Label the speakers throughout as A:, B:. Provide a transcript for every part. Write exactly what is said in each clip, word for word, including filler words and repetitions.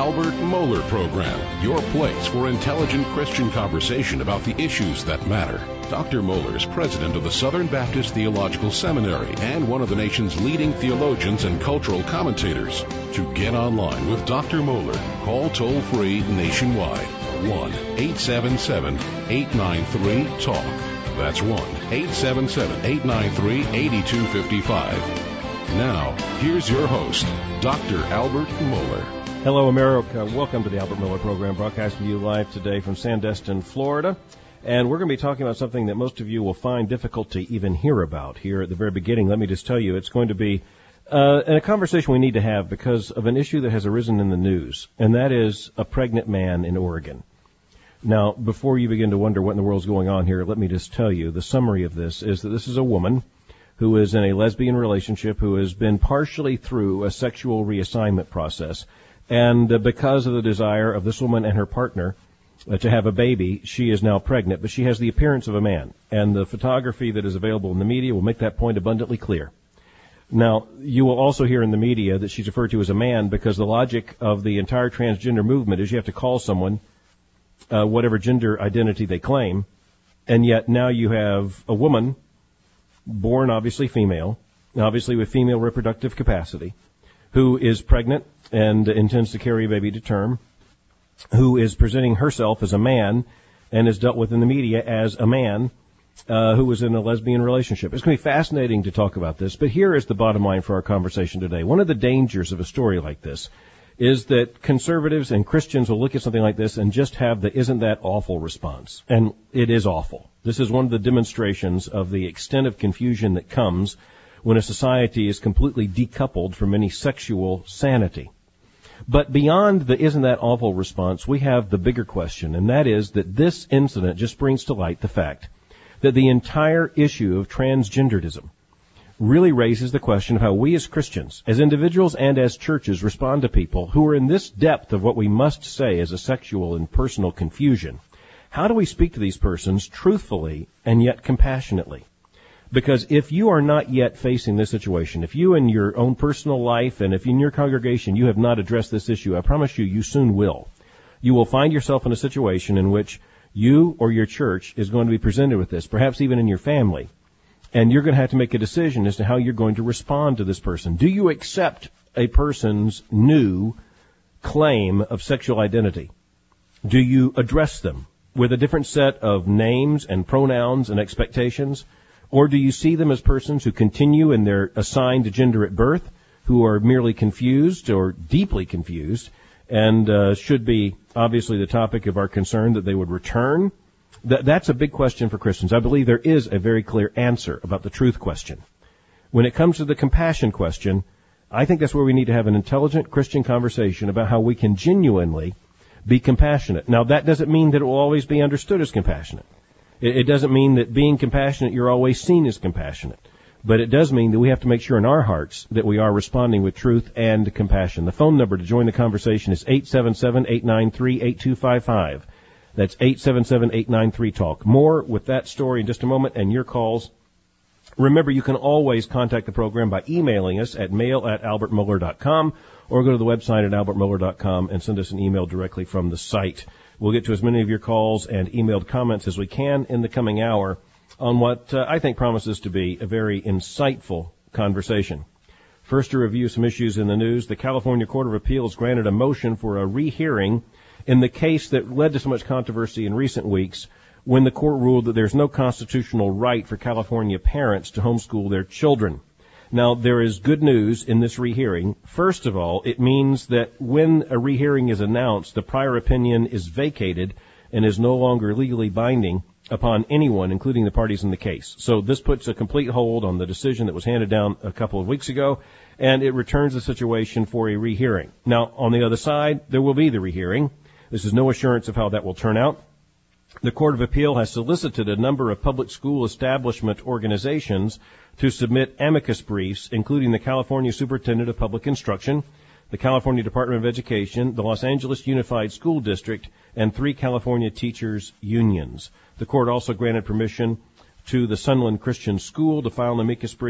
A: Albert Mohler Program, your place for intelligent Christian conversation about the issues that matter. Doctor Mohler is president of the Southern Baptist Theological Seminary and one of the nation's leading theologians and cultural commentators. To get online with Doctor Mohler, call toll-free nationwide, one eight seven seven, eight nine three, talk. That's one eight seven seven, eight nine three, eight two five five. Now, here's your host, Doctor Albert Mohler.
B: Hello, America. Welcome to the Albert Mohler Program, broadcasting to you live today from Sandestin, Florida. And we're going to be talking about something that most of you will find difficult to even hear about here at the very beginning. Let me just tell you, it's going to be uh, a conversation we need to have because of an issue that has arisen in the news, and that is a pregnant man in Oregon. Now, before you begin to wonder what in the world is going on here, let me just tell you, the summary of this is that this is a woman who is in a lesbian relationship, who has been partially through a sexual reassignment process. And uh, because of the desire of this woman and her partner uh, to have a baby, she is now pregnant, but she has the appearance of a man. And the photography that is available in the media will make that point abundantly clear. Now, you will also hear in the media that she's referred to as a man because the logic of the entire transgender movement is you have to call someone uh, whatever gender identity they claim, and yet now you have a woman born obviously female, obviously with female reproductive capacity, who is pregnant and intends to carry a baby to term, who is presenting herself as a man and is dealt with in the media as a man uh, who was in a lesbian relationship. It's going to be fascinating to talk about this, but here is the bottom line for our conversation today. One of the dangers of a story like this is that conservatives and Christians will look at something like this and just have the isn't that awful response. And it is awful. This is one of the demonstrations of the extent of confusion that comes when a society is completely decoupled from any sexual sanity. But beyond the isn't that awful response, we have the bigger question, and that is that this incident just brings to light the fact that the entire issue of transgenderism really raises the question of how we as Christians, as individuals and as churches, respond to people who are in this depth of what we must say is a sexual and personal confusion. How do we speak to these persons truthfully and yet compassionately? Because if you are not yet facing this situation, if you in your own personal life and if in your congregation you have not addressed this issue, I promise you, you soon will. You will find yourself in a situation in which you or your church is going to be presented with this, perhaps even in your family. And you're going to have to make a decision as to how you're going to respond to this person. Do you accept a person's new claim of sexual identity? Do you address them with a different set of names and pronouns and expectations? Or do you see them as persons who continue in their assigned gender at birth, who are merely confused or deeply confused, and uh, should be obviously the topic of our concern that they would return? Th- that's a big question for Christians. I believe there is a very clear answer about the truth question. When it comes to the compassion question, I think that's where we need to have an intelligent Christian conversation about how we can genuinely be compassionate. Now, that doesn't mean that it will always be understood as compassionate. It, it doesn't mean that being compassionate, you're always seen as compassionate. But it does mean that we have to make sure in our hearts that we are responding with truth and compassion. The phone number to join the conversation is eight seven seven, eight nine three, eight two five five. That's eight seven seven, eight nine three, talk. More with that story in just a moment and your calls. Remember, you can always contact the program by emailing us at mail at albert mohler dot com or go to the website at albert mohler dot com and send us an email directly from the site. We'll get to as many of your calls and emailed comments as we can in the coming hour on what uh, I think promises to be a very insightful conversation. First, to review some issues in the news, the California Court of Appeals granted a motion for a rehearing in the case that led to so much controversy in recent weeks when the court ruled that there's no constitutional right for California parents to homeschool their children. Now, there is good news in this rehearing. First of all, it means that when a rehearing is announced, the prior opinion is vacated and is no longer legally binding upon anyone, including the parties in the case. So this puts a complete hold on the decision that was handed down a couple of weeks ago, and it returns the situation for a rehearing. Now, on the other side, there will be the rehearing. This is no assurance of how that will turn out. The Court of Appeal has solicited a number of public school establishment organizations to submit amicus briefs, including the California Superintendent of Public Instruction, the California Department of Education, the Los Angeles Unified School District, and three California teachers' unions. The court also granted permission to the Sunland Christian School to file an amicus brief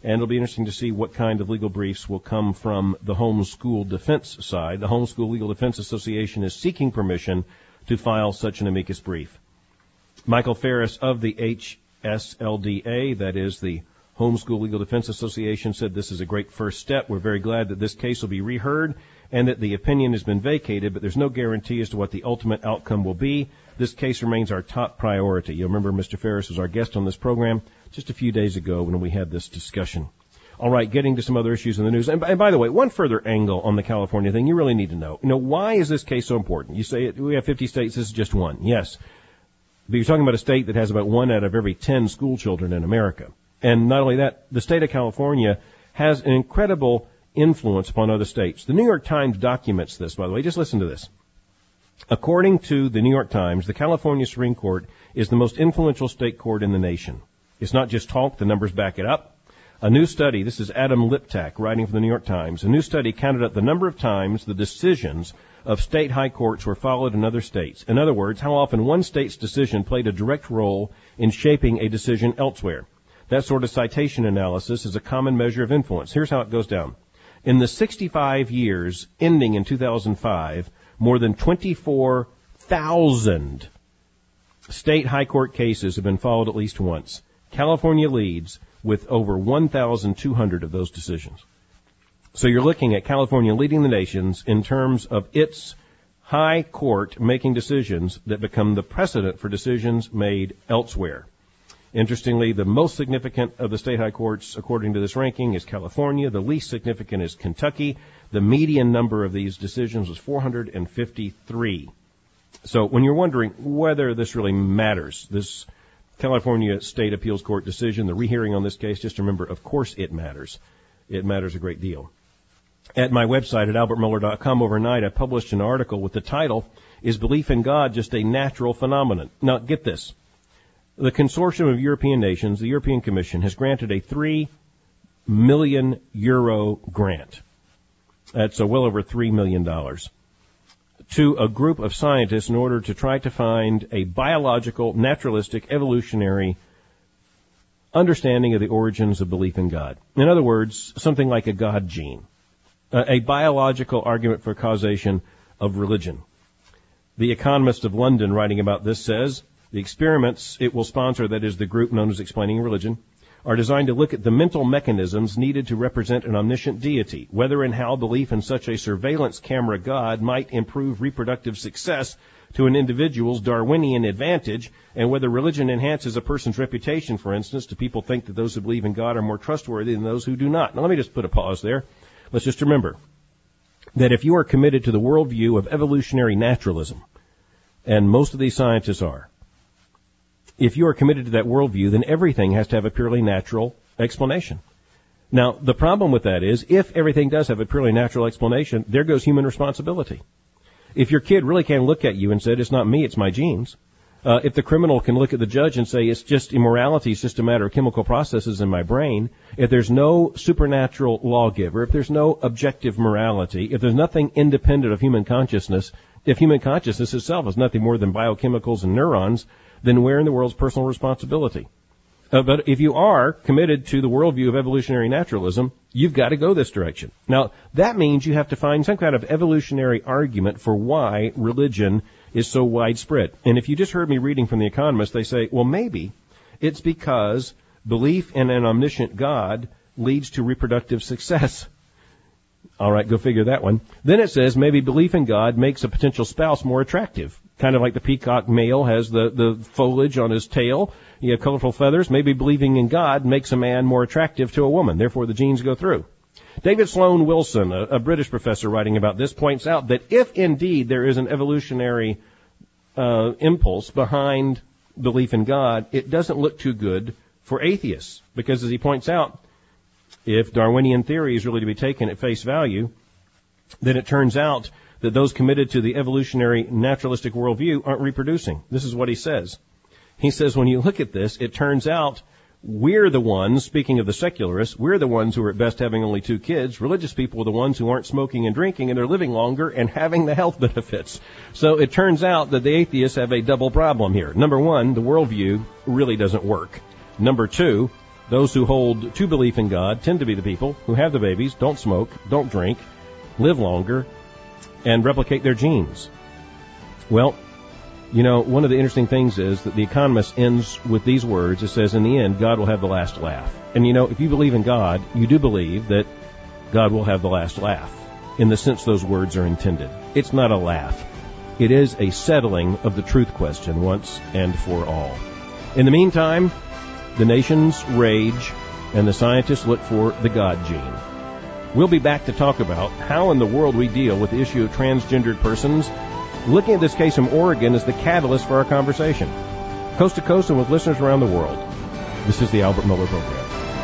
B: And it'll be interesting to see what kind of legal briefs will come from the homeschool defense side. The Homeschool Legal Defense Association is seeking permission to file such an amicus brief. Michael Ferris of the H S L D A, that is the Homeschool Legal Defense Association, said this is a great first step. We're very glad that this case will be reheard and that the opinion has been vacated, but there's no guarantee as to what the ultimate outcome will be. This case remains our top priority. You'll remember Mister Ferris was our guest on this program just a few days ago when we had this discussion. All right, getting to some other issues in the news. And, and by the way, one further angle on the California thing you really need to know. You know, why is this case so important? You say we have fifty states, this is just one. Yes. But you're talking about a state that has about one out of every ten school children in America. And not only that, the state of California has an incredible influence upon other states. The New York Times documents this, by the way. Just listen to this. According to the New York Times, the California Supreme Court is the most influential state court in the nation. It's not just talk, the numbers back it up. A new study, this is Adam Liptak writing for the New York Times, a new study counted up the number of times the decisions of state high courts were followed in other states. In other words, how often one state's decision played a direct role in shaping a decision elsewhere. That sort of citation analysis is a common measure of influence. Here's how it goes down. In the sixty-five years ending in two thousand five, more than twenty-four thousand state high court cases have been followed at least once. California leads with over one thousand two hundred of those decisions. So you're looking at California leading the nations in terms of its high court making decisions that become the precedent for decisions made elsewhere. Interestingly, the most significant of the state high courts, according to this ranking, is California. The least significant is Kentucky. The median number of these decisions was four hundred fifty-three. So when you're wondering whether this really matters, this California State Appeals Court decision, the rehearing on this case, just remember, of course it matters. It matters a great deal. At my website at albert mohler dot com overnight, I published an article with the title, Is Belief in God Just a Natural Phenomenon? Now, get this. The Consortium of European Nations, the European Commission, has granted a three million euro grant. That's a well over three million dollars. To a group of scientists in order to try to find a biological, naturalistic, evolutionary understanding of the origins of belief in God. In other words, something like a God gene. A biological argument for causation of religion. The Economist of London, writing about this, says, the experiments it will sponsor, that is the group known as Explaining Religion, are designed to look at the mental mechanisms needed to represent an omniscient deity, whether and how belief in such a surveillance camera God might improve reproductive success to an individual's Darwinian advantage, and whether religion enhances a person's reputation, for instance. Do people think that those who believe in God are more trustworthy than those who do not? Now, let me just put a pause there. Let's just remember that if you are committed to the worldview of evolutionary naturalism, and most of these scientists are, if you are committed to that worldview, then everything has to have a purely natural explanation. Now, the problem with that is, if everything does have a purely natural explanation, there goes human responsibility. If your kid really can look at you and say, it's not me, it's my genes. Uh, if the criminal can look at the judge and say, it's just immorality, it's just a matter of chemical processes in my brain. If there's no supernatural lawgiver, if there's no objective morality, if there's nothing independent of human consciousness, if human consciousness itself is nothing more than biochemicals and neurons, then where in the world's personal responsibility? Uh, but if you are committed to the worldview of evolutionary naturalism, you've got to go this direction. Now, that means you have to find some kind of evolutionary argument for why religion is so widespread. And if you just heard me reading from The Economist, they say, well, maybe it's because belief in an omniscient God leads to reproductive success. All right, go figure that one. Then it says maybe belief in God makes a potential spouse more attractive. Kind of like the peacock male has the, the foliage on his tail. You have colorful feathers. Maybe believing in God makes a man more attractive to a woman. Therefore, the genes go through. David Sloan Wilson, a, a British professor writing about this, points out that if indeed there is an evolutionary uh, impulse behind belief in God, it doesn't look too good for atheists. Because as he points out, if Darwinian theory is really to be taken at face value, then it turns out that those committed to the evolutionary naturalistic worldview aren't reproducing. This is what he says. He says when you look at this, it turns out we're the ones, speaking of the secularists, we're the ones who are at best having only two kids. Religious people are the ones who aren't smoking and drinking, and they're living longer and having the health benefits. So it turns out that the atheists have a double problem here. Number one, the worldview really doesn't work. Number two, Those who hold to belief in God tend to be the people who have the babies, don't smoke, don't drink, live longer, and replicate their genes. Well, you know, one of the interesting things is that The Economist ends with these words. It says, in the end, God will have the last laugh. And you know, if you believe in God, you do believe that God will have the last laugh, in the sense those words are intended. It's not a laugh. It is a settling of the truth question once and for all. In the meantime, the nations rage and the scientists look for the God gene. We'll be back to talk about how in the world we deal with the issue of transgendered persons, looking at this case from Oregon as the catalyst for our conversation. Coast to coast and with listeners around the world. This is the Albert Mohler Program.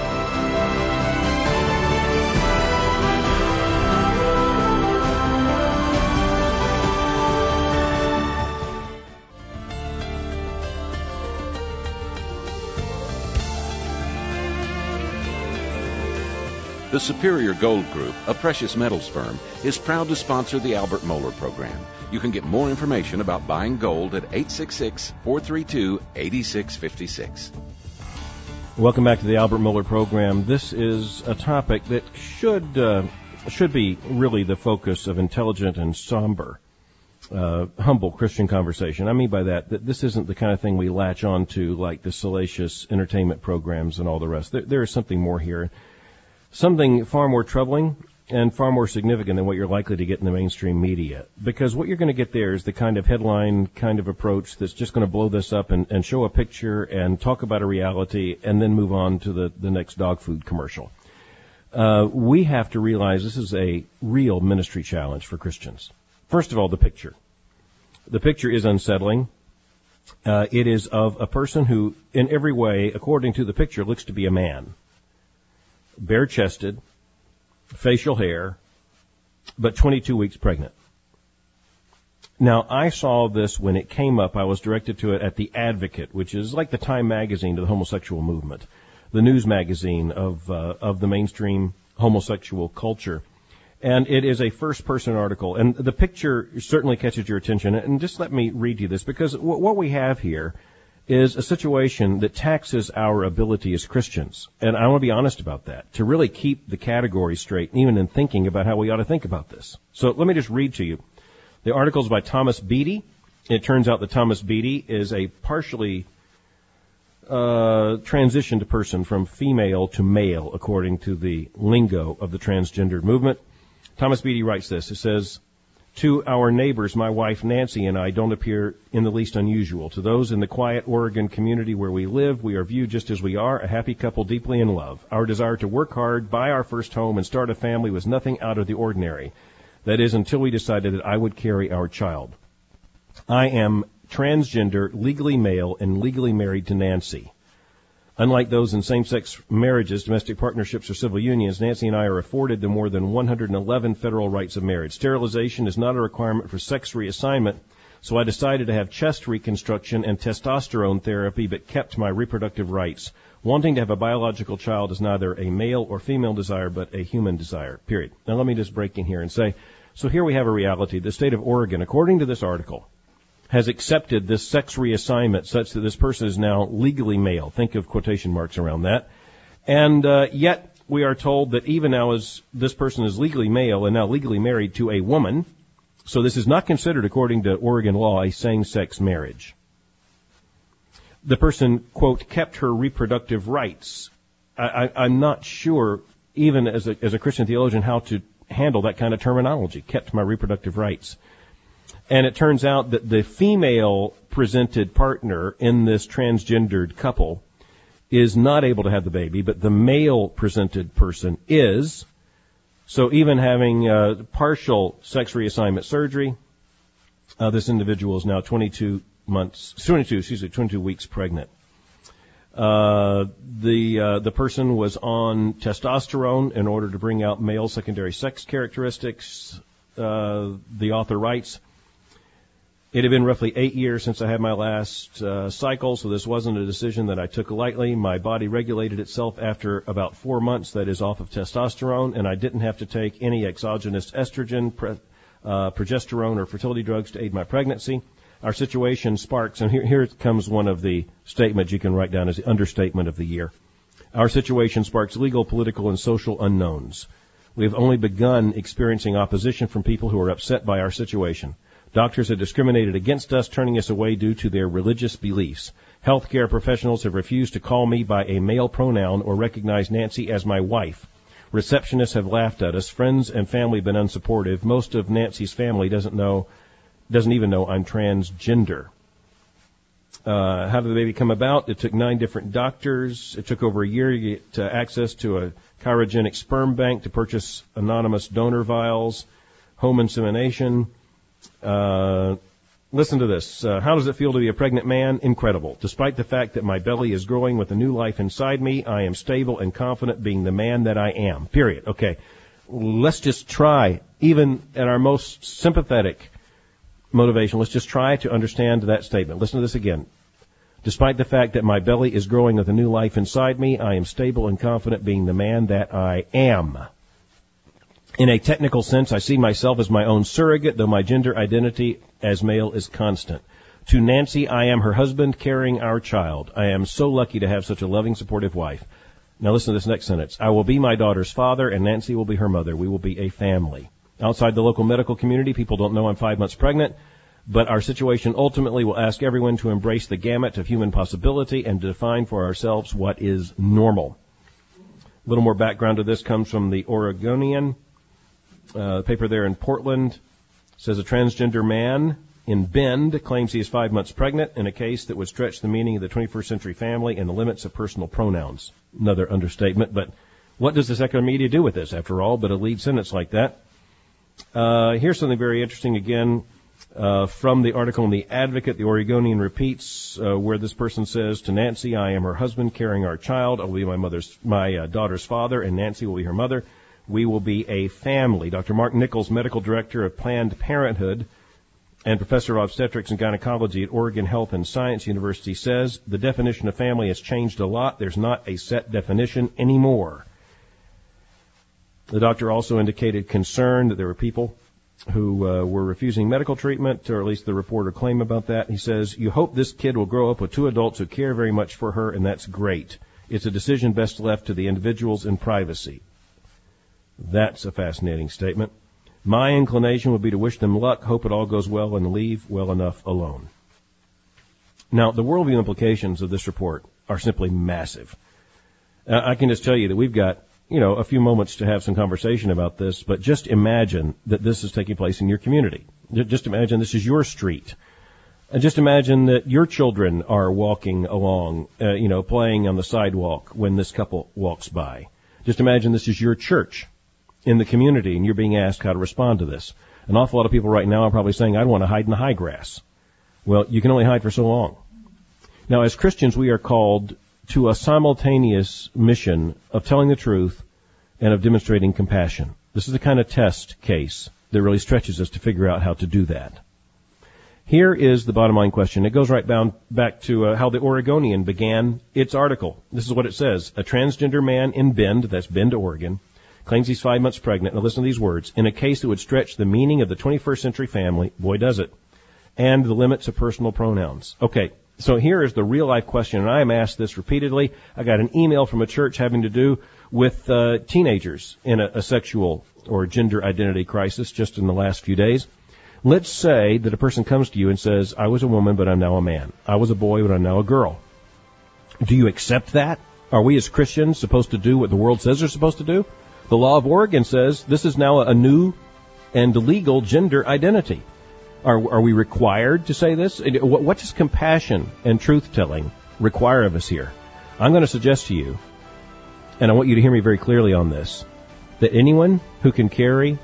A: The Superior Gold Group, a precious metals firm, is proud to sponsor the Albert Mohler Program. You can get more information about buying gold at eight six six, four three two, eight six five six.
B: Welcome back to the Albert Mohler Program. This is a topic that should uh, should be really the focus of intelligent and somber, uh, humble Christian conversation. I mean by that, that this isn't the kind of thing we latch on to like the salacious entertainment programs and all the rest. There, there is something more here. Something far more troubling and far more significant than what you're likely to get in the mainstream media. Because what you're going to get there is the kind of headline kind of approach that's just going to blow this up and, and show a picture and talk about a reality and then move on to the, the next dog food commercial. Uh, we have to realize this is a real ministry challenge for Christians. First of all, the picture. The picture is unsettling. Uh, it is of a person who, in every way, according to the picture, looks to be a man. Bare-chested, facial hair, but twenty-two weeks pregnant. Now, I saw this when it came up. I was directed to it at The Advocate, which is like the Time magazine to the homosexual movement, the news magazine of uh, of the mainstream homosexual culture. And it is a first-person article, and the picture certainly catches your attention. And just let me read you this, because w- what we have here is a situation that taxes our ability as Christians. And I want to be honest about that, to really keep the categories straight, even in thinking about how we ought to think about this. So let me just read to you. The article is by Thomas Beattie. It turns out that Thomas Beattie is a partially uh transitioned person from female to male, according to the lingo of the transgendered movement. Thomas Beattie writes this. It says, to our neighbors, my wife Nancy and I don't appear in the least unusual. To those in the quiet Oregon community where we live, we are viewed just as we are, a happy couple deeply in love. Our desire to work hard, buy our first home, and start a family was nothing out of the ordinary. That is, until we decided that I would carry our child. I am transgender, legally male, and legally married to Nancy. Unlike those in same-sex marriages, domestic partnerships, or civil unions, Nancy and I are afforded the more than one hundred eleven federal rights of marriage. Sterilization is not a requirement for sex reassignment, so I decided to have chest reconstruction and testosterone therapy, but kept my reproductive rights. Wanting to have a biological child is neither a male or female desire, but a human desire, period. Now let me just break in here and say, so here we have a reality. The state of Oregon, according to this article, has accepted this sex reassignment such that this person is now legally male. Think of quotation marks around that. And uh, yet we are told that even now as this person is legally male and now legally married to a woman, so this is not considered, according to Oregon law, a same-sex marriage. The person, quote, kept her reproductive rights. I, I, I'm not sure, even as a, as a Christian theologian, how to handle that kind of terminology, kept my reproductive rights. And it turns out that the female presented partner in this transgendered couple is not able to have the baby, but the male presented person is. So even having uh, partial sex reassignment surgery, uh, this individual is now twenty-two months, twenty-two, excuse me, twenty-two weeks pregnant. Uh, the uh, the person was on testosterone in order to bring out male secondary sex characteristics. Uh, the author writes, it had been roughly eight years since I had my last uh, cycle, so this wasn't a decision that I took lightly. My body regulated itself after about four months, that is, off of testosterone, and I didn't have to take any exogenous estrogen, pre- uh, progesterone, or fertility drugs to aid my pregnancy. Our situation sparks, and here, here comes one of the statements you can write down as the understatement of the year. Our situation sparks legal, political, and social unknowns. We have only begun experiencing opposition from people who are upset by our situation. Doctors have discriminated against us, turning us away due to their religious beliefs. Healthcare professionals have refused to call me by a male pronoun or recognize Nancy as my wife. Receptionists have laughed at us. Friends and family have been unsupportive. Most of Nancy's family doesn't know, doesn't even know I'm transgender. Uh, how did the baby come about? It took nine different doctors. It took over a year to get uh, access to a cryogenic sperm bank, to purchase anonymous donor vials, home insemination. Uh, listen to this. Uh, how does it feel to be a pregnant man? Incredible. Despite the fact that my belly is growing with a new life inside me, I am stable and confident being the man that I am. Period. Okay. Let's just try, even at our most sympathetic motivation, let's just try to understand that statement. Listen to this again. Despite the fact that my belly is growing with a new life inside me, I am stable and confident being the man that I am. In a technical sense, I see myself as my own surrogate, though my gender identity as male is constant. To Nancy, I am her husband, carrying our child. I am so lucky to have such a loving, supportive wife. Now listen to this next sentence. I will be my daughter's father, and Nancy will be her mother. We will be a family. Outside the local medical community, people don't know I'm five months pregnant, but our situation ultimately will ask everyone to embrace the gamut of human possibility and define for ourselves what is normal. A little more background to this comes from the Oregonian. Uh, the paper there in Portland says a transgender man in Bend claims he is five months pregnant in a case that would stretch the meaning of the twenty-first century family and the limits of personal pronouns. Another understatement, but what does the secular media do with this, after all, but a lead sentence like that? Uh, here's something very interesting again uh, from the article in The Advocate. The Oregonian repeats uh, where this person says, to Nancy, I am her husband carrying our child. I will be my mother's, my uh, daughter's father, and Nancy will be her mother. We will be a family. Doctor Mark Nichols, medical director of Planned Parenthood and professor of obstetrics and gynecology at Oregon Health and Science University, says the definition of family has changed a lot. There's not a set definition anymore. The doctor also indicated concern that there were people who uh, were refusing medical treatment, or at least the reporter claimed about that. He says, you hope this kid will grow up with two adults who care very much for her, and that's great. It's a decision best left to the individuals in privacy. That's a fascinating statement. My inclination would be to wish them luck, hope it all goes well, and leave well enough alone. Now, the worldview implications of this report are simply massive. Uh, I can just tell you that we've got, you know, a few moments to have some conversation about this, but just imagine that this is taking place in your community. Just imagine this is your street. And just imagine that your children are walking along, uh, you know, playing on the sidewalk when this couple walks by. Just imagine this is your church in the community, and you're being asked how to respond to this. An awful lot of people right now are probably saying, I'd want to hide in the high grass. Well, you can only hide for so long. Now, as Christians, we are called to a simultaneous mission of telling the truth and of demonstrating compassion. This is the kind of test case that really stretches us to figure out how to do that. Here is the bottom line question. It goes right bound back to uh, how the Oregonian began its article. This is what it says. A transgender man in Bend, that's Bend, Oregon, claims he's five months pregnant. Now listen to these words. In a case that would stretch the meaning of the twenty-first century family, boy does it, and the limits of personal pronouns. Okay, so here is the real life question, and I am asked this repeatedly. I got an email from a church having to do with uh, teenagers in a, a sexual or gender identity crisis just in the last few days. Let's say that a person comes to you and says, I was a woman, but I'm now a man. I was a boy, but I'm now a girl. Do you accept that? Are we as Christians supposed to do what the world says they're supposed to do? The law of Oregon says this is now a new and legal gender identity. Are, are we required to say this? What, what does compassion and truth-telling require of us here? I'm going to suggest to you, and I want you to hear me very clearly on this, that anyone who can carry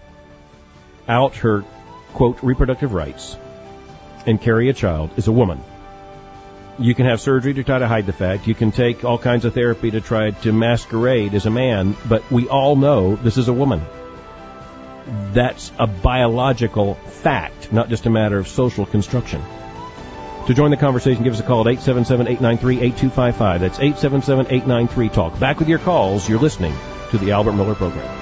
B: out her, quote, reproductive rights and carry a child is a woman. You can have surgery to try to hide the fact. You can take all kinds of therapy to try to masquerade as a man, but we all know this is a woman. That's a biological fact, not just a matter of social construction. To join the conversation, give us a call at eight seven seven, eight nine three, eight two five five. That's eight seven seven, eight nine three, talk. Back with your calls. You're listening to the Albert Miller Program.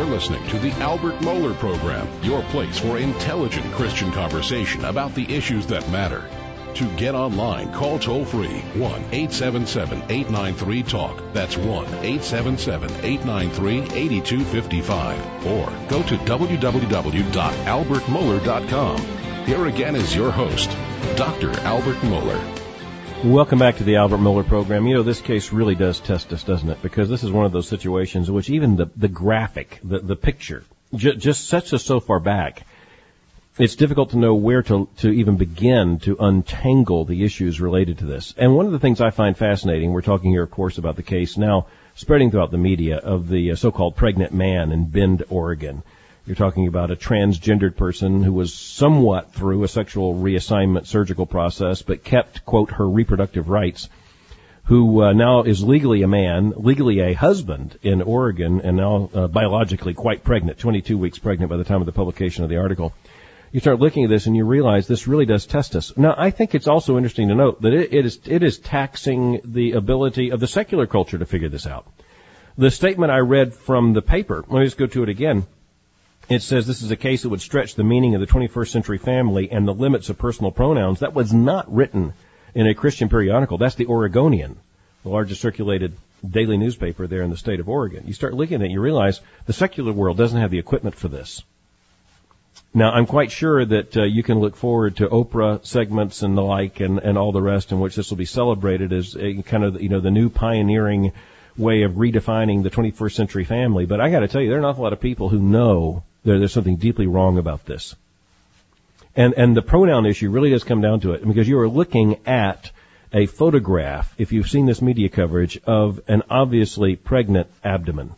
A: listening to the Albert Mohler Program, your place for intelligent Christian conversation about the issues that matter. To get online, call toll-free one eight seven seven, eight nine three, TALK. That's one eight seven seven, eight nine three, eight two five five. Or go to w w w dot albert mohler dot com. Here again is your host, Doctor Albert Mohler.
B: Welcome back to the Albert Mohler Program. You know, this case really does test us, doesn't it? Because this is one of those situations in which even the, the graphic, the, the picture, j- just sets us so far back. It's difficult to know where to, to even begin to untangle the issues related to this. And one of the things I find fascinating, we're talking here, of course, about the case now spreading throughout the media of the uh, so-called pregnant man in Bend, Oregon. You're talking about a transgendered person who was somewhat through a sexual reassignment surgical process, but kept, quote, her reproductive rights, who uh, now is legally a man, legally a husband in Oregon, and now uh, biologically quite pregnant, twenty-two weeks pregnant by the time of the publication of the article. You start looking at this and you realize this really does test us. Now, I think it's also interesting to note that it, it is it is taxing the ability of the secular culture to figure this out. The statement I read from the paper, let me just go to it again. It says this is a case that would stretch the meaning of the twenty-first century family and the limits of personal pronouns. That was not written in a Christian periodical. That's the Oregonian, the largest circulated daily newspaper there in the state of Oregon. You start looking at it, you realize the secular world doesn't have the equipment for this. Now, I'm quite sure that uh, you can look forward to Oprah segments and the like and, and all the rest in which this will be celebrated as a kind of, you know, the new pioneering way of redefining the twenty-first century family. But I got to tell you, there are an awful lot of people who know there, there's something deeply wrong about this. And, and the pronoun issue really does come down to it, because you are looking at a photograph, if you've seen this media coverage, of an obviously pregnant abdomen.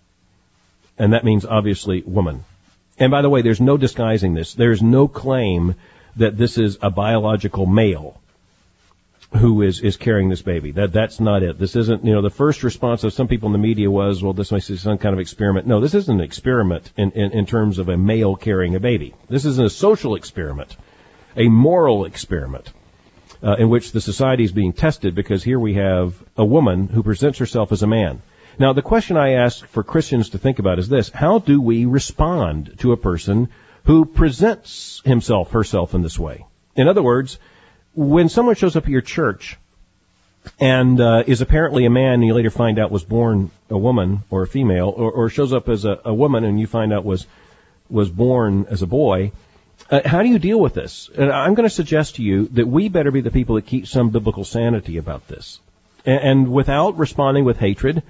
B: And that means obviously woman. And by the way, there's no disguising this. There's no claim that this is a biological male who is, is carrying this baby. That, that's not it. This isn't, you know, the first response of some people in the media was, well, this must be some kind of experiment. No, this isn't an experiment in, in, in terms of a male carrying a baby. This isn't a social experiment, a moral experiment, uh, in which the society is being tested, because here we have a woman who presents herself as a man. Now, the question I ask for Christians to think about is this: how do we respond to a person who presents himself, herself in this way? In other words, when someone shows up at your church and uh, is apparently a man and you later find out was born a woman or a female, or, or shows up as a, a woman and you find out was was born as a boy, uh, how do you deal with this? And I'm going to suggest to you that we better be the people that keep some biblical sanity about this. And, and without responding with hatred,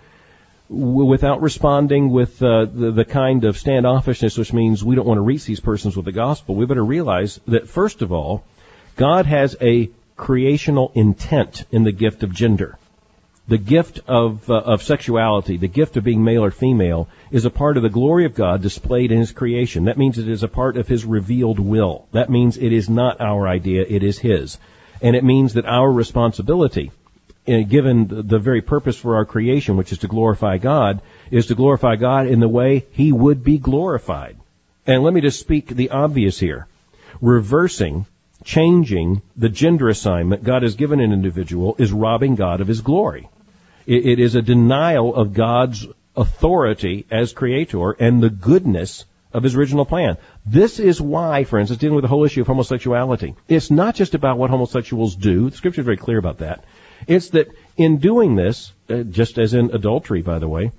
B: without responding with uh, the, the kind of standoffishness, which means we don't want to reach these persons with the gospel, we better realize that, first of all, God has a creational intent in the gift of gender. The gift of uh, of sexuality, the gift of being male or female, is a part of the glory of God displayed in His creation. That means it is a part of His revealed will. That means it is not our idea, it is His. And it means that our responsibility, given the very purpose for our creation, which is to glorify God, is to glorify God in the way He would be glorified. And let me just speak the obvious here. Reversing, changing the gender assignment God has given an individual is robbing God of His glory. It, it is a denial of God's authority as creator and the goodness of His original plan. This is why, for instance, dealing with the whole issue of homosexuality, it's not just about what homosexuals do. The Scripture is very clear about that. It's that in doing this, uh, just as in adultery, by the way,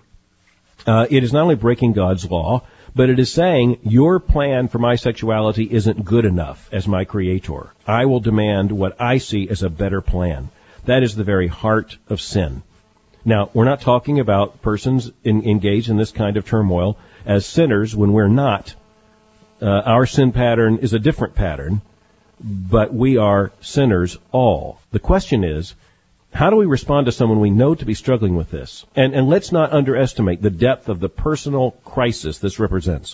B: uh, it is not only breaking God's law, but it is saying, your plan for my sexuality isn't good enough as my creator. I will demand what I see as a better plan. That is the very heart of sin. Now, we're not talking about persons in, engaged in this kind of turmoil as sinners when we're not. Uh, our sin pattern is a different pattern, but we are sinners all. The question is, how do we respond to someone we know to be struggling with this? And, and let's not underestimate the depth of the personal crisis this represents.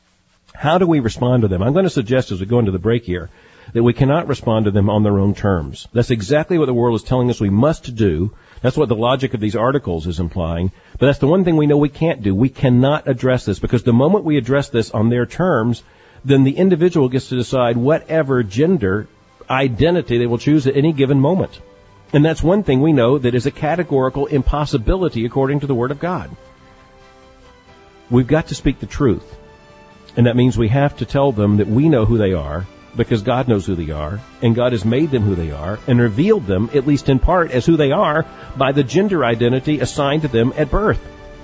B: How do we respond to them? I'm going to suggest as we go into the break here that we cannot respond to them on their own terms. That's exactly what the world is telling us we must do. That's what the logic of these articles is implying. But that's the one thing we know we can't do. We cannot address this, because the moment we address this on their terms, then the individual gets to decide whatever gender identity they will choose at any given moment. And that's one thing we know that is a categorical impossibility according to the Word of God. we've got to speak the truth. And that means we have to tell them that we know who they are, because God knows who they are, and God has made them who they are, and revealed them, at least in part, as who they are by the gender identity assigned to them at birth.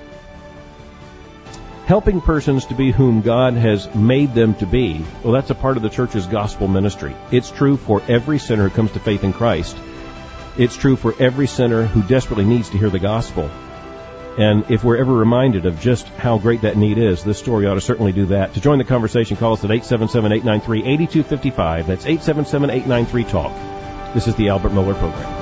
B: Helping persons to be whom God has made them to be, well, that's a part of the church's gospel ministry. It's true for every sinner who comes to faith in Christ. It's true for every sinner who desperately needs to hear the gospel. And if we're ever reminded of just how great that need is, this story ought to certainly do that. To join the conversation, call us at eight seven seven, eight nine three, eight two five five. That's eight seven seven, eight nine three, TALK. This is the Albert Mohler Program.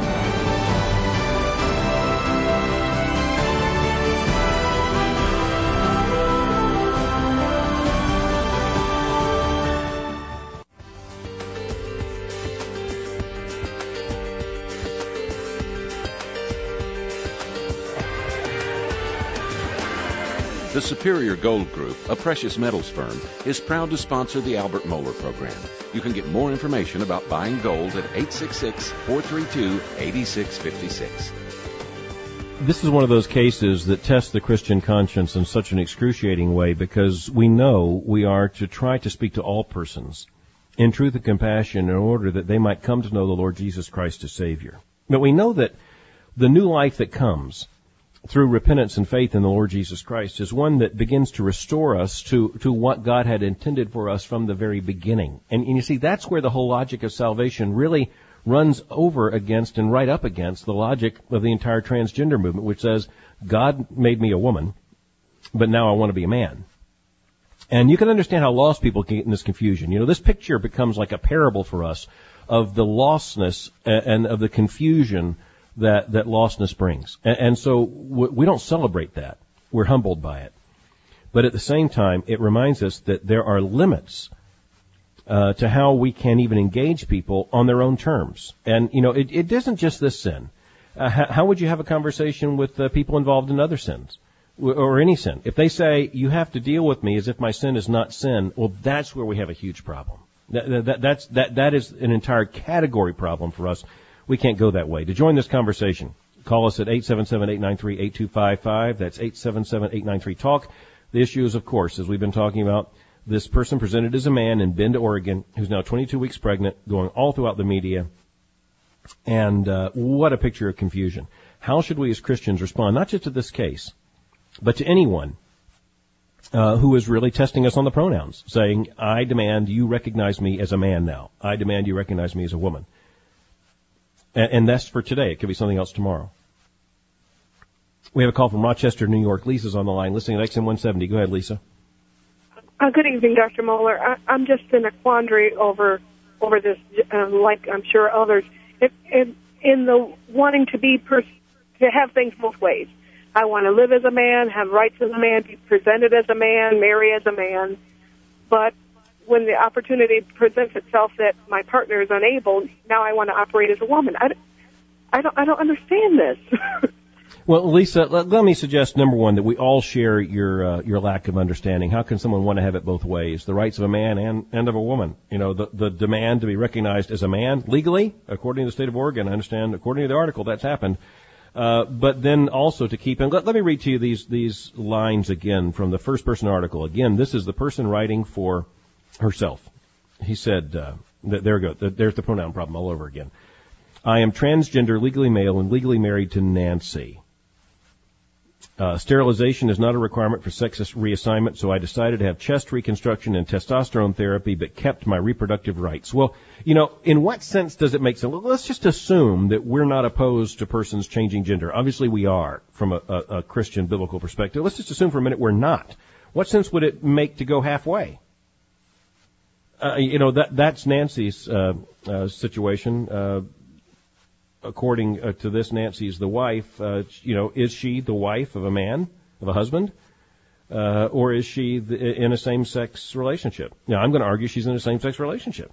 A: The Superior Gold Group, a precious metals firm, is proud to sponsor the Albert Mohler Program. You can get more information about buying gold at eight six six, four three two, eight six five six.
B: This is one of those cases that tests the Christian conscience in such an excruciating way, because we know we are to try to speak to all persons in truth and compassion in order that they might come to know the Lord Jesus Christ as Savior. But we know that the new life that comes through repentance and faith in the Lord Jesus Christ is one that begins to restore us to, to what God had intended for us from the very beginning. And, and you see, that's where the whole logic of salvation really runs over against and right up against the logic of the entire transgender movement, which says, God made me a woman, but now I want to be a man. And you can understand how lost people can get in this confusion. You know, this picture becomes like a parable for us of the lostness and of the confusion that, that lostness brings. And, and so we don't celebrate that. We're humbled by it. But at the same time, it reminds us that there are limits uh, to how we can even engage people on their own terms. And, you know, it, it isn't just this sin. Uh, how, how would you have a conversation with uh, people involved in other sins? Or any sin? If they say, you have to deal with me as if my sin is not sin, well, that's where we have a huge problem. That, that, that's, that, that is an entire category problem for us. We can't go that way. To join this conversation, call us at eight seven seven, eight nine three, eight two five five. That's eight seven seven, eight nine three, TALK. The issue is, of course, as we've been talking about, this person presented as a man in Bend, Oregon, who's now twenty-two weeks pregnant, going all throughout the media. And uh, what a picture of confusion. How should we as Christians respond, not just to this case, but to anyone uh, who is really testing us on the pronouns, saying, I demand you recognize me as a man now. I demand you recognize me as a woman. And, and that's for today. It could be something else tomorrow. We have a call from Rochester, New York. Lisa's on the line, listening at X M one seventy. Go ahead, Lisa.
C: Uh, good evening, Doctor Mohler. I, I'm just in a quandary over over this, uh, like I'm sure others, it, it, in the wanting to be pers- to have things both ways. I want to live as a man, have rights as a man, be presented as a man, marry as a man. But when the opportunity presents itself that my partner is unable, now I want to operate as a woman. I, I don't, I don't understand this.
B: Well, Lisa, let, let me suggest, number one, that we all share your uh, your lack of understanding. How can someone want to have it both ways? The rights of a man and, and of a woman. You know, the, the demand to be recognized as a man legally, according to the state of Oregon. I understand, according to the article, that's happened. Uh, but then also to keep, and let, let me read to you these, these lines again from the first person article. Again, this is the person writing for herself. He said, uh, th- there we go, th- there's the pronoun problem all over again. I am transgender, legally male, and legally married to Nancy. Uh, sterilization is not a requirement for sex reassignment, so I decided to have chest reconstruction and testosterone therapy, but kept my reproductive rights. Well, you know, in what sense does it make sense? Well, let's just assume that we're not opposed to persons changing gender. Obviously we are, from a, a, a Christian biblical perspective. Let's just assume for a minute we're not. What sense would it make to go halfway? Uh, you know, that that's Nancy's uh, uh, situation. Uh, According uh, to this, Nancy's the wife. Uh, you know, is she the wife of a man, of a husband, uh, or is she the, in a same-sex relationship? Now, I'm going to argue she's in a same-sex relationship.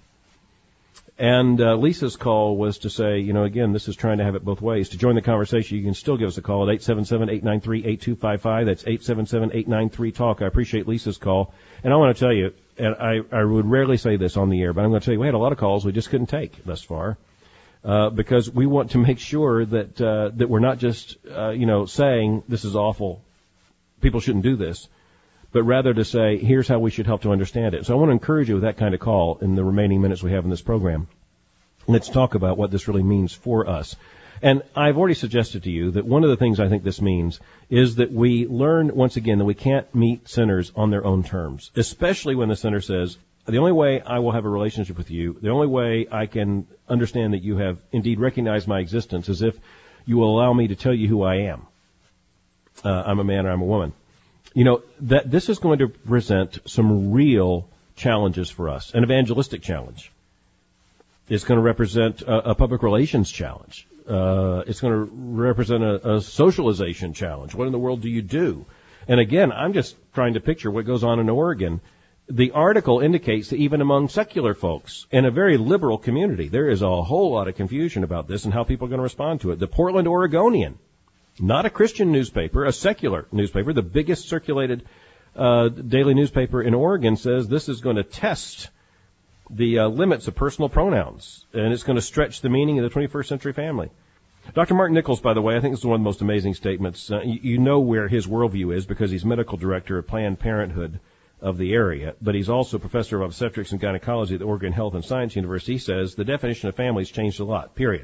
B: And uh, Lisa's call was to say, you know, again, this is trying to have it both ways. To join the conversation, you can still give us a call at eight seven seven, eight nine three, eight two five five. That's eight seven seven, eight nine three, TALK. I appreciate Lisa's call. And I want to tell you, and I, I would rarely say this on the air, but I'm going to tell you, we had a lot of calls we just couldn't take thus far. Uh, because we want to make sure that, uh, that we're not just, uh, you know, saying this is awful, people shouldn't do this. but rather to say, here's how we should help to understand it. So I want to encourage you with that kind of call in the remaining minutes we have in this program. Let's talk about what this really means for us. And I've already suggested to you that one of the things I think this means is that we learn, once again, that we can't meet sinners on their own terms, especially when the sinner says, the only way I will have a relationship with you, the only way I can understand that you have indeed recognized my existence is if you will allow me to tell you who I am. Uh, I'm a man or I'm a woman. You know, that this is going to present some real challenges for us, an evangelistic challenge. It's going to represent a, a public relations challenge. Uh, it's going to represent a, a socialization challenge. What in the world do you do? And again, I'm just trying to picture what goes on in Oregon. The article indicates that even among secular folks in a very liberal community, there is a whole lot of confusion about this and how people are going to respond to it. The Portland Oregonian, not a Christian newspaper, a secular newspaper, the biggest circulated uh, daily newspaper in Oregon, says this is going to test the uh, limits of personal pronouns, and it's going to stretch the meaning of the twenty-first century family. Doctor Mark Nichols, by the way, I think this is one of the most amazing statements. Uh, you, you know where his worldview is because he's medical director of Planned Parenthood of the area, but he's also professor of obstetrics and gynecology at the Oregon Health and Science University. He says the definition of family has changed a lot, period.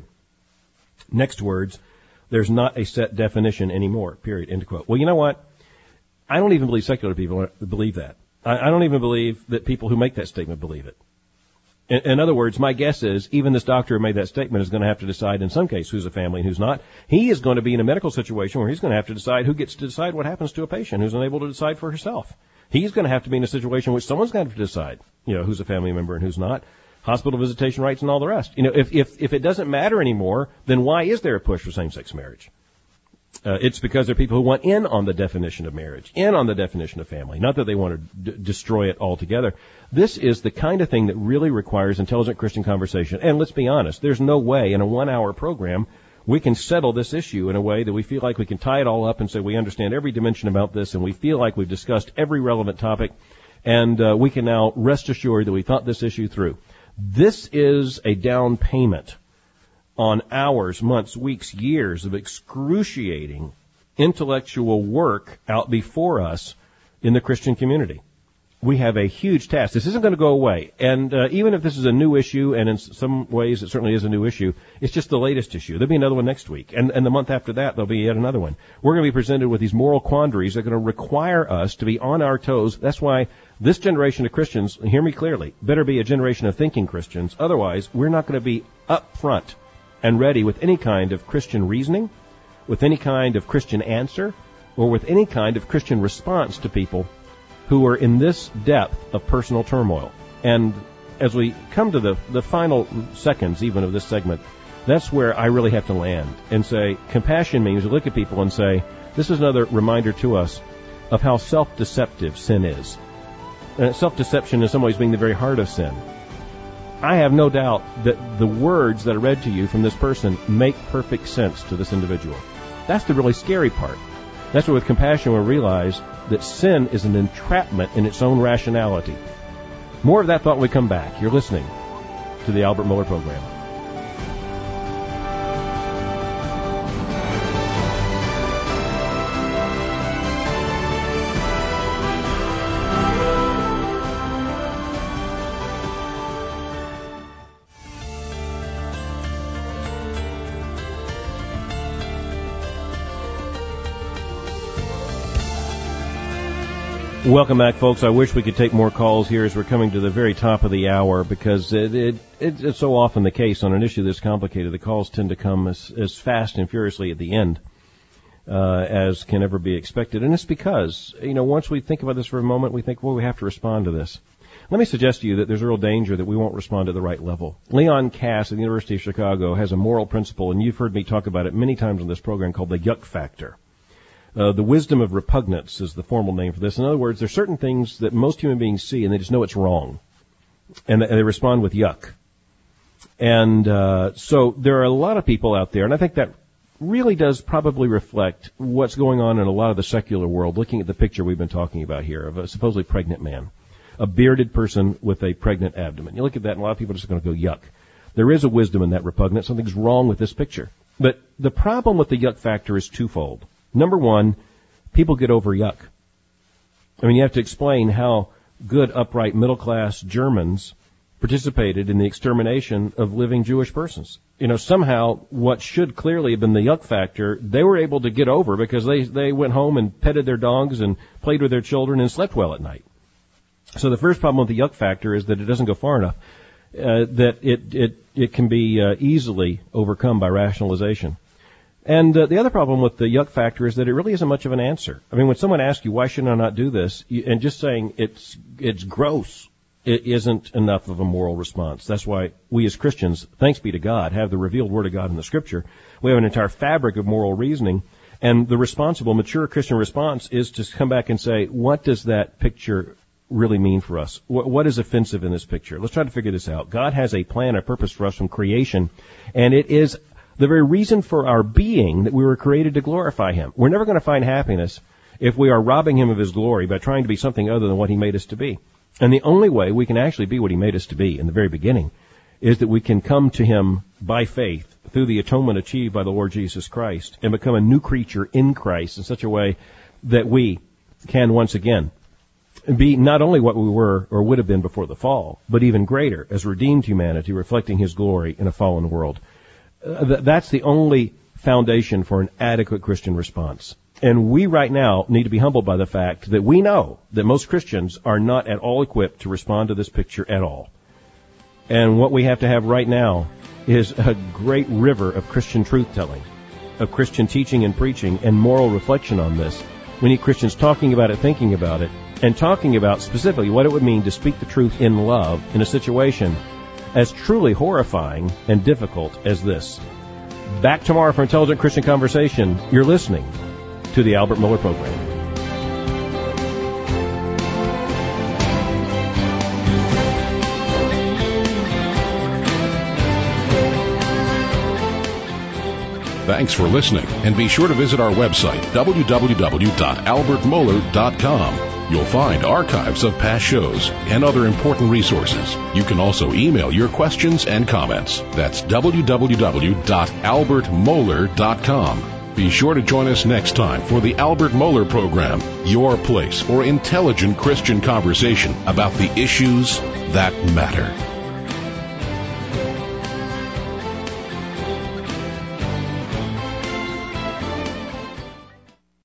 B: Next words, there's not a set definition anymore, period, end quote. Well, you know what? I don't even believe secular people believe that. I, I don't even believe that people who make that statement believe it. In, in other words, my guess is even this doctor who made that statement is going to have to decide in some case who's a family and who's not. He is going to be in a medical situation where he's going to have to decide who gets to decide what happens to a patient who's unable to decide for herself. He's going to have to be in a situation in which someone's going to have to decide, you know, who's a family member and who's not. Hospital visitation rights and all the rest. You know, if, if, if it doesn't matter anymore, then why is there a push for same-sex marriage? Uh, it's because there are people who want in on the definition of marriage, in on the definition of family, not that they want to d- destroy it altogether. This is the kind of thing that really requires intelligent Christian conversation. And let's be honest, there's no way in a one-hour program we can settle this issue in a way that we feel like we can tie it all up and say we understand every dimension about this and we feel like we've discussed every relevant topic and uh, we can now rest assured that we thought this issue through. This is a down payment on hours, months, weeks, years of excruciating intellectual work out before us in the Christian community. We have a huge task. This isn't going to go away. And uh, even if this is a new issue, and in some ways it certainly is a new issue, it's just the latest issue. There'll be another one next week. And, and the month after that, there'll be yet another one. We're going to be presented with these moral quandaries that are going to require us to be on our toes. That's why this generation of Christians, hear me clearly, better be a generation of thinking Christians. Otherwise, we're not going to be up front and ready with any kind of Christian reasoning, with any kind of Christian answer, or with any kind of Christian response to people who are in this depth of personal turmoil. And as we come to the, the final seconds even of this segment, that's where I really have to land and say compassion means you look at people and say, this is another reminder to us of how self-deceptive sin is. And self-deception in some ways being the very heart of sin. I have no doubt that the words that are read to you from this person make perfect sense to this individual. That's the really scary part. That's where with compassion we realize that sin is an entrapment in its own rationality. More of that thought when we come back. You're listening to the Albert Miller Program. Welcome back, folks. I wish we could take more calls here as we're coming to the very top of the hour because it, it, it, it's so often the case on an issue this complicated. The calls tend to come as, as fast and furiously at the end uh, as can ever be expected. And it's because, you know, once we think about this for a moment, we think, well, we have to respond to this. Let me suggest to you that there's a real danger that we won't respond at the right level. Leon Kass at the University of Chicago has a moral principle, and you've heard me talk about it many times on this program, called the yuck factor. Uh, the wisdom of repugnance is the formal name for this. In other words, there are certain things that most human beings see and they just know it's wrong. And they respond with yuck. And uh, so there are a lot of people out there, and I think that really does probably reflect what's going on in a lot of the secular world, looking at the picture we've been talking about here of a supposedly pregnant man, a bearded person with a pregnant abdomen. You look at that and a lot of people are just going to go yuck. There is a wisdom in that repugnance. Something's wrong with this picture. But the problem with the yuck factor is twofold. Number one, people get over yuck. I mean, you have to explain how good, upright, middle-class Germans participated in the extermination of living Jewish persons. You know, somehow what should clearly have been the yuck factor, they were able to get over because they, they went home and petted their dogs and played with their children and slept well at night. So the first problem with the yuck factor is that it doesn't go far enough, uh, that it, it, it can be uh, easily overcome by rationalization. And uh, the other problem with the yuck factor is that it really isn't much of an answer. I mean, when someone asks you, why should I not do this? You, and just saying it's, it's gross, it isn't enough of a moral response. That's why we as Christians, thanks be to God, have the revealed Word of God in the Scripture. We have an entire fabric of moral reasoning. And the responsible, mature Christian response is to come back and say, what does that picture really mean for us? What, what is offensive in this picture? Let's try to figure this out. God has a plan, a purpose for us from creation, and it is the very reason for our being that we were created to glorify Him. We're never going to find happiness if we are robbing Him of His glory by trying to be something other than what He made us to be. And the only way we can actually be what He made us to be in the very beginning is that we can come to Him by faith through the atonement achieved by the Lord Jesus Christ and become a new creature in Christ in such a way that we can once again be not only what we were or would have been before the fall, but even greater as redeemed humanity reflecting His glory in a fallen world. Uh, that's the only foundation for an adequate Christian response. And we right now need to be humbled by the fact that we know that most Christians are not at all equipped to respond to this picture at all. And what we have to have right now is a great river of Christian truth-telling, of Christian teaching and preaching and moral reflection on this. We need Christians talking about it, thinking about it, and talking about specifically what it would mean to speak the truth in love in a situation as truly horrifying and difficult as this. Back tomorrow for Intelligent Christian Conversation. You're listening to the Albert Mohler Program.
A: Thanks for listening, and be sure to visit our website, w w w dot albert mohler dot com. You'll find archives of past shows and other important resources. You can also email your questions and comments. That's w w w dot albert mohler dot com. Be sure to join us next time for the Albert Mohler Program, your place for intelligent Christian conversation about the issues that matter.